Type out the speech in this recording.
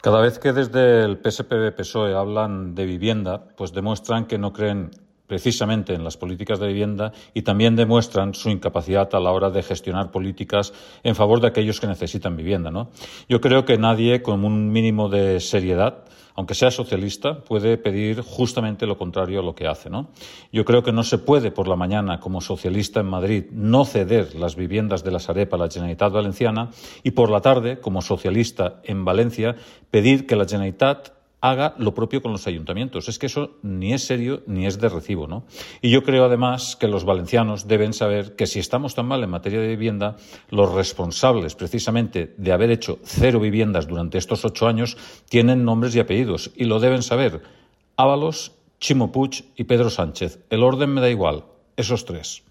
Cada vez que desde el PSPV-PSOE hablan de vivienda, pues demuestran que no creen precisamente en las políticas de vivienda y también demuestran su incapacidad a la hora de gestionar políticas en favor de aquellos que necesitan vivienda, ¿no? Yo creo que nadie con un mínimo de seriedad, aunque sea socialista, puede pedir justamente lo contrario a lo que hace, ¿no? Yo creo que no se puede por la mañana, como socialista en Madrid, no ceder las viviendas de la Sareb a la Generalitat Valenciana y por la tarde, como socialista en Valencia, pedir que la Generalitat haga lo propio con los ayuntamientos. Es que eso ni es serio ni es de recibo, ¿no? Y yo creo, además, que los valencianos deben saber que si estamos tan mal en materia de vivienda, los responsables, precisamente, de haber hecho 0 viviendas durante estos 8 años, tienen nombres y apellidos. Y lo deben saber. Ábalos, Chimo Puig y Pedro Sánchez. El orden me da igual. Esos 3.